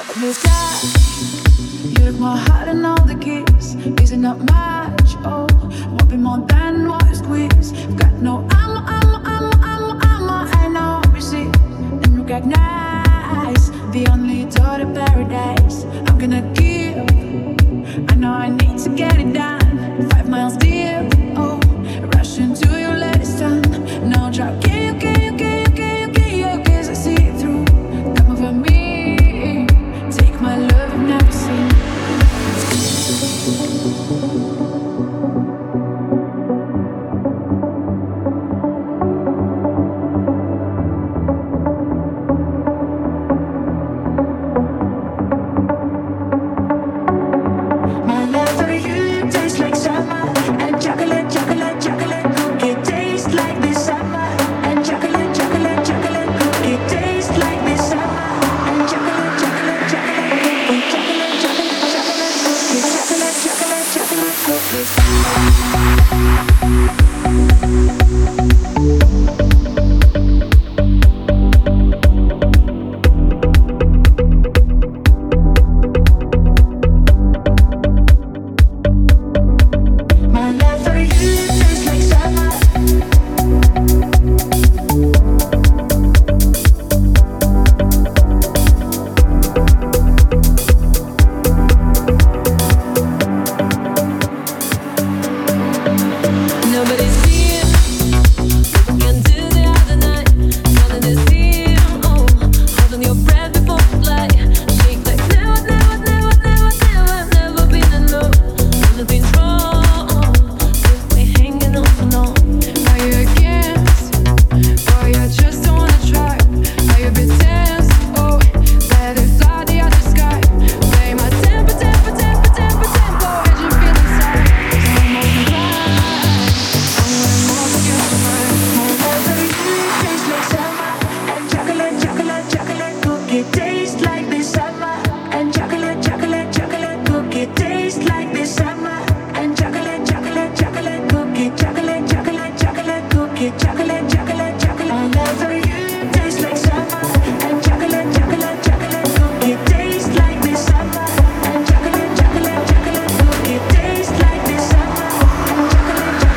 This time, you took my heart and all the keys. Isn't that much? Oh, won't be more than what you squeeze. I've got no I know we see and recognize the only door to paradise. I'm gonna give. I know I need to get it done. 5 miles deep. Oh, rushing to you, let it stun. No drop. Can you kiss I see it through. Come over me. Take my love I've never seen.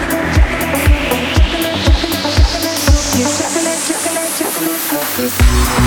Chocolate, chocolate, chocolate cookies.